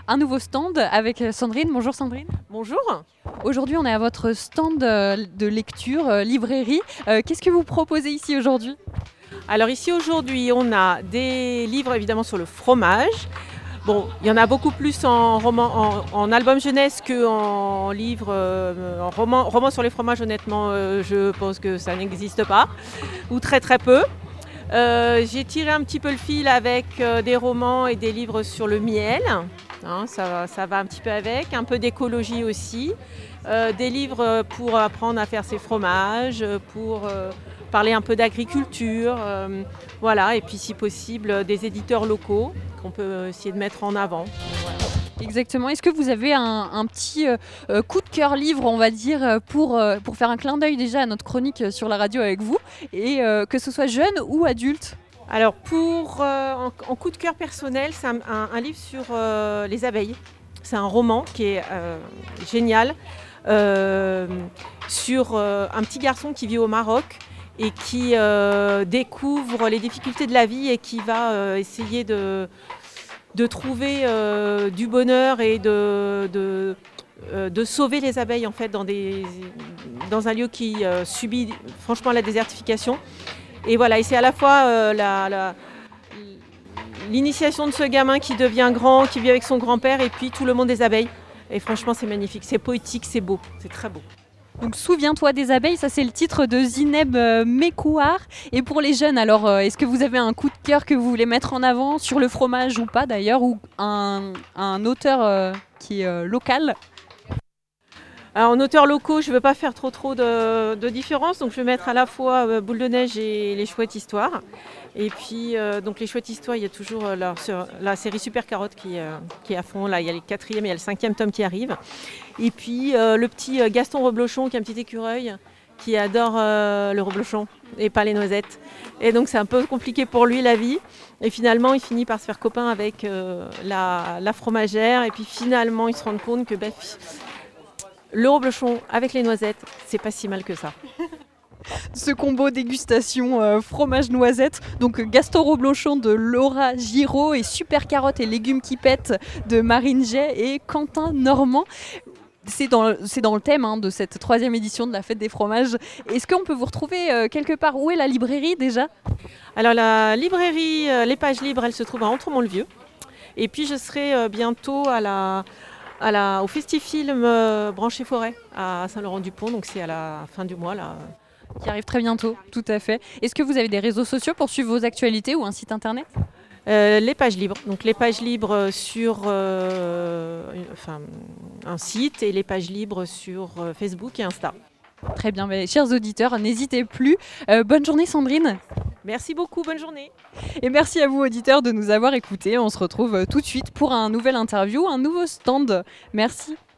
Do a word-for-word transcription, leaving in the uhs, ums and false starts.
un nouveau stand avec Sandrine. Bonjour Sandrine. Bonjour. Aujourd'hui, on est à votre stand euh, de lecture, euh, librairie. Euh, Qu'est-ce que vous proposez ici aujourd'hui? Alors ici aujourd'hui, on a des livres évidemment sur le fromage. Bon, il y en a beaucoup plus en, roman, en, en album jeunesse qu'en livre, euh, en roman, roman sur les fromages. Honnêtement, euh, je pense que ça n'existe pas, ou très très peu. Euh, j'ai tiré un petit peu le fil avec euh, des romans et des livres sur le miel. Hein, ça, ça va un petit peu avec, un peu d'écologie aussi. Euh, des livres pour apprendre à faire ses fromages, pour euh, parler un peu d'agriculture. Euh, voilà, et puis si possible, des éditeurs locaux qu'on peut essayer de mettre en avant. Voilà. Exactement. Est-ce que vous avez un, un petit euh, coup de cœur livre, on va dire, pour, euh, pour faire un clin d'œil déjà à notre chronique sur la radio avec vous, et euh, que ce soit jeune ou adulte? Alors pour euh, en, en coup de cœur personnel, c'est un, un, un livre sur euh, les abeilles. C'est un roman qui est euh, génial euh, sur euh, un petit garçon qui vit au Maroc et qui euh, découvre les difficultés de la vie et qui va euh, essayer de, de trouver euh, du bonheur et de, de, euh, de sauver les abeilles en fait, dans, des, dans un lieu qui euh, subit franchement la désertification. Et voilà, et c'est à la fois euh, la, la, l'initiation de ce gamin qui devient grand, qui vit avec son grand-père, et puis tout le monde des abeilles. Et franchement, c'est magnifique, c'est poétique, c'est beau, c'est très beau. Donc Souviens-toi des abeilles, ça c'est le titre de Zineb euh, Mekouar. Et pour les jeunes, alors euh, est-ce que vous avez un coup de cœur que vous voulez mettre en avant sur le fromage ou pas d'ailleurs, ou un, un auteur euh, qui est euh, local? Alors, en auteurs locaux, je ne veux pas faire trop trop de, de différence, donc je vais mettre à la fois euh, Boule de neige et Les Chouettes Histoires. Et puis, euh, donc Les Chouettes Histoires, il y a toujours euh, la, la série Super Carotte qui, euh, qui est à fond. Là, il y a le quatrième et il y a le cinquième tome qui arrive. Et puis, euh, le petit Gaston Reblochon, qui est un petit écureuil, qui adore euh, le reblochon et pas les noisettes. Et donc, c'est un peu compliqué pour lui, la vie. Et finalement, il finit par se faire copain avec euh, la, la fromagère. Et puis, finalement, il se rend compte que... Bah, le reblochon avec les noisettes, c'est pas si mal que ça. Ce combo dégustation euh, fromage noisette, donc Gaston Reblochon de Laura Giraud et Super Carotte et légumes qui pètent de Marine Jay et Quentin Normand. C'est dans, c'est dans le thème hein, de cette troisième édition de la Fête des fromages. Est-ce qu'on peut vous retrouver euh, quelque part? Où est la librairie déjà? Alors la librairie euh, Les Pages Libres, elle se trouve à Entremont-le-Vieux. Et puis je serai euh, bientôt à la... À la, au Festifilm euh, Branché Forêt à Saint-Laurent-du-Pont, donc c'est à la fin du mois là. Qui arrive très bientôt, tout à fait. Est-ce que vous avez des réseaux sociaux pour suivre vos actualités ou un site internet? euh, Les Pages Libres, donc Les Pages Libres sur euh, une, enfin, un site et Les Pages Libres sur euh, Facebook et Insta. Très bien, mais, chers auditeurs, n'hésitez plus. Euh, bonne journée Sandrine. Merci beaucoup, bonne journée. Et merci à vous auditeurs de nous avoir écoutés. On se retrouve tout de suite pour un nouvel interview, un nouveau stand. Merci.